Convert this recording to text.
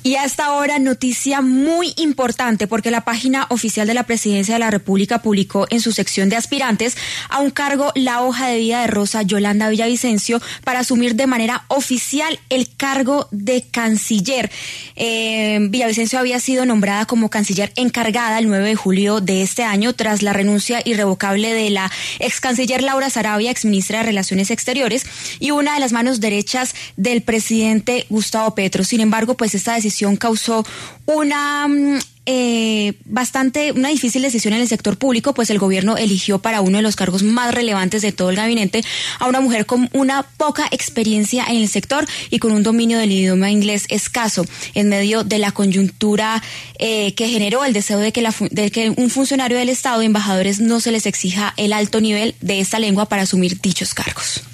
Y hasta ahora, noticia muy importante, porque la página oficial de la Presidencia de la República publicó en su sección de aspirantes a un cargo la hoja de vida de Rosa Yolanda Villavicencio para asumir de manera oficial el cargo de canciller. Villavicencio había sido nombrada como canciller encargada el 9 de julio de este año tras la renuncia irrevocable de la ex canciller Laura Sarabia, ex ministra de Relaciones Exteriores, y una de las manos derechas del presidente Gustavo Petro. Sin embargo, pues esta decisión causó una difícil decisión en el sector público, pues el gobierno eligió para uno de los cargos más relevantes de todo el gabinete a una mujer con una poca experiencia en el sector y con un dominio del idioma inglés escaso, en medio de la coyuntura que generó el deseo de que un funcionario del Estado, embajadores, no se les exija el alto nivel de esta lengua para asumir dichos cargos.